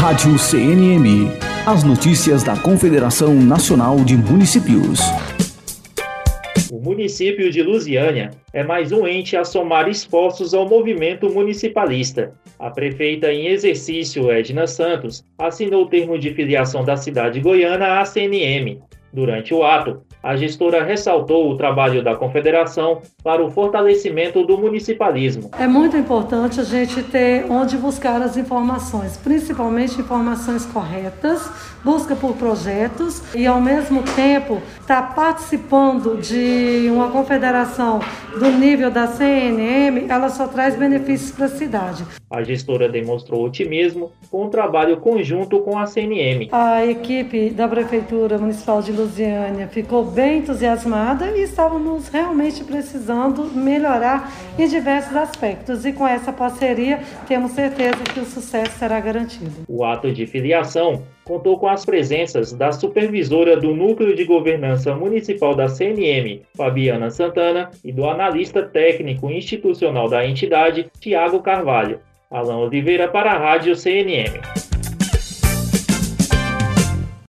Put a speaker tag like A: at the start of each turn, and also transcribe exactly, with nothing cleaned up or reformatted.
A: Rádio C N M. As notícias da Confederação Nacional de Municípios.
B: O município de Lusiânia é mais um ente a somar esforços ao movimento municipalista. A prefeita em exercício, Edna Santos, assinou o termo de filiação da cidade goiana à C N M. Durante o ato, a gestora ressaltou o trabalho da Confederação para o fortalecimento do municipalismo.
C: É muito importante a gente ter onde buscar as informações, principalmente informações corretas, busca por projetos e, ao mesmo tempo, estar participando de uma confederação do nível da C N M, ela só traz benefícios para a cidade.
B: A gestora demonstrou otimismo com o trabalho conjunto com a C N M.
C: A equipe da Prefeitura Municipal de Lusiânia ficou bem entusiasmada e estávamos realmente precisando melhorar em diversos aspectos. E com essa parceria, temos certeza que o sucesso será garantido.
B: O ato de filiação contou com as presenças da supervisora do Núcleo de Governança Municipal da C N M, Fabiana Santana, e do analista técnico institucional da entidade, Tiago Carvalho. Alan Oliveira para a Rádio C N M.